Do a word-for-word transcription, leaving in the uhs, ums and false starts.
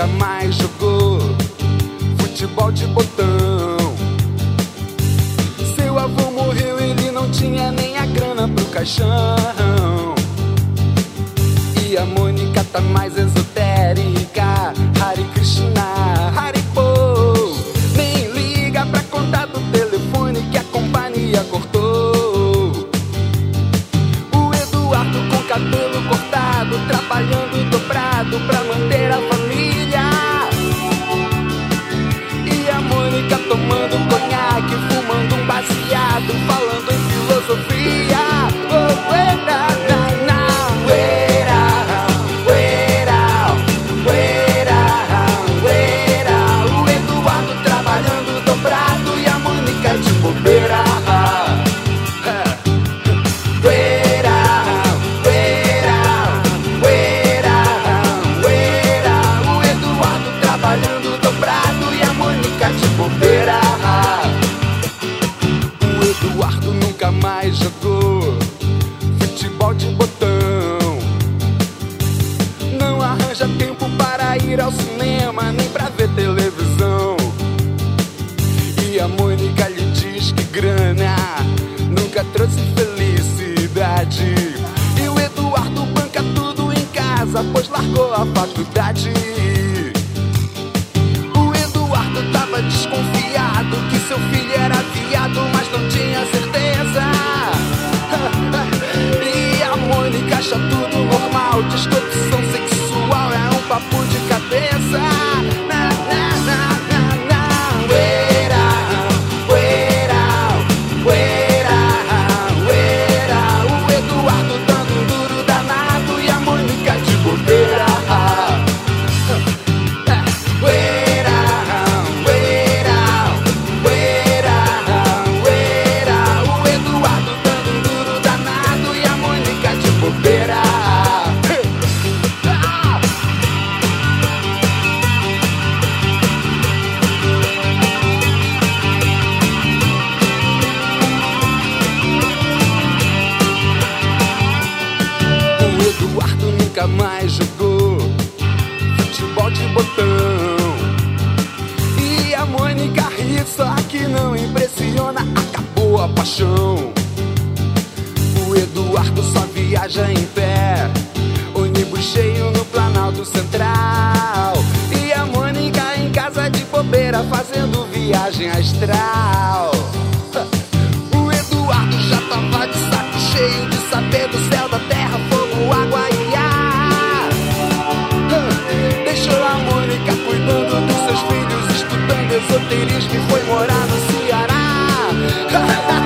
mais jogou futebol de botão. Seu avô morreu, ele não tinha nem a grana pro caixão. E a Mônica tá mais esotérica, Hare Krishna, Haribo. Nem liga pra contar do telefone que a companhia cortou. O Eduardo com cabelo cortado, trabalhando dobrado pra manter a família. E a Mônica tomando conhaque, fumando um baseado, falando em filosofia. Oh, era, na, na, era, era, era, era. O Eduardo trabalhando dobrado e a Mônica de bobeira. Mais jogou futebol de botão. Não arranja tempo para ir ao cinema, nem pra ver televisão. E a Mônica lhe diz que grana nunca trouxe felicidade. E o Eduardo banca tudo em casa, pois largou a faculdade. O Eduardo tava desconfiado que seu filho era viado, mas não tinha certeza. E a Mônica acha tudo normal, diz que opção sexual é um papo de cabeça. Na, na, na, na, na. Uera, uera, uera, uera. O Eduardo dando um duro danado e a Mônica de bobeira. Uera, uera, uera, uera. O Eduardo dando um duro danado e a Mônica de bobeira. O Eduardo nunca mais jogou futebol de botão. E a Mônica ri, só que não impressiona, acabou a paixão. O Eduardo só viaja em pé, ônibus cheio no Planalto Central. E a Mônica em casa de bobeira, fazendo viagem astral. O Eduardo já tava de saco cheio de saber do céu, da terra, fogo, água e ar. Deixou a Mônica cuidando dos seus filhos, estudando esoterismo e foi morar no Ceará.